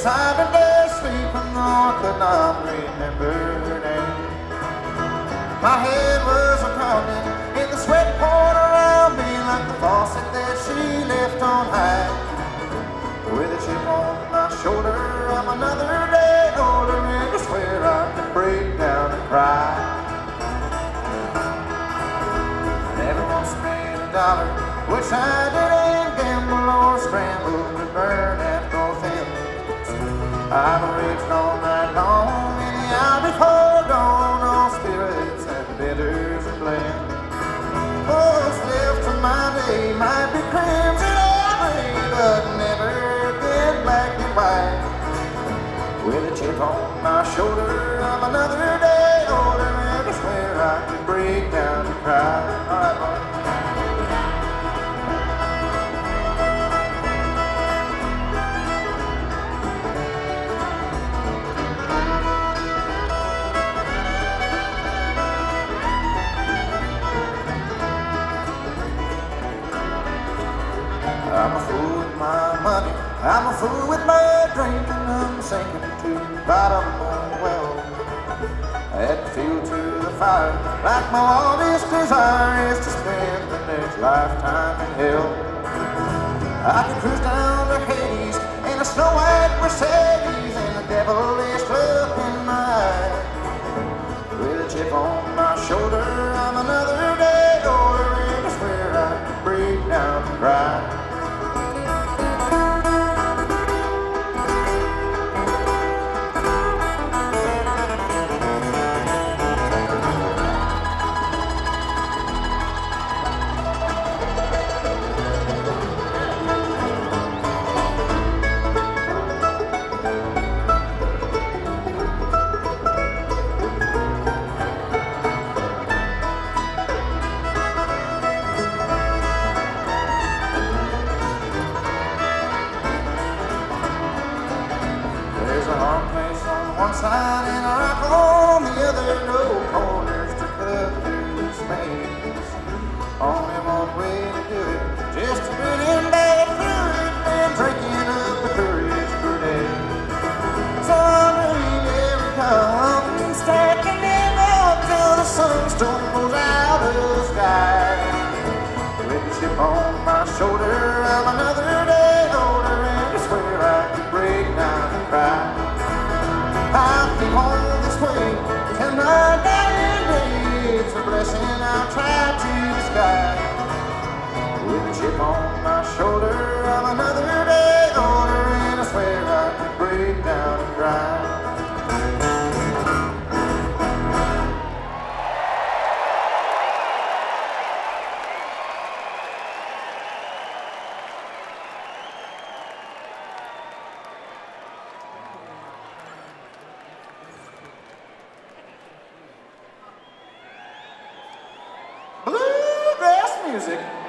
beside me lay sleeping, though I could not remember her name. My head was a-pounding and the sweat poured around me like the faucet that she left on high. With a chip on my shoulder, I'm another day older, and I swear I could break down and cry. Never once made $1, which I didn't gamble or scramble to burn at both ends. I've raged all night long in the hour before dawn on spirits and bitters and blend. What's left of my day might be crimson or gray, but never again black and white. With a chip on my shoulder, I'm another day older, and I swear I could break down and cry. All right, boy. I'm a fool with my money, I'm a fool with my drink, and I'm sinking to the bottom of the well. I had to feel to the fire like my longest desire is to spend the next lifetime in hell. I could cruise down to Hades in a snow-white Mercedes and a devilish look in my eye. With a chip on my shoulder, I'm another day older, and I swear I could break down and cry. There's a hard place on one side and a rock on the other, no corners to cut through this maze. Only one way to do it, just to put in bed through it and drinking up the courage per day. So I'm reading every column, stacking them up till the sunstone goes out of the sky. With the chip on my shoulder, I'm another day older, and I swear I could break down and cry. I'll keep on this way till my dying day. It's a blessing I'll try to disguise. With a chip on my shoulder, I'm another day older, and I swear I could break down and cry. Bluegrass music.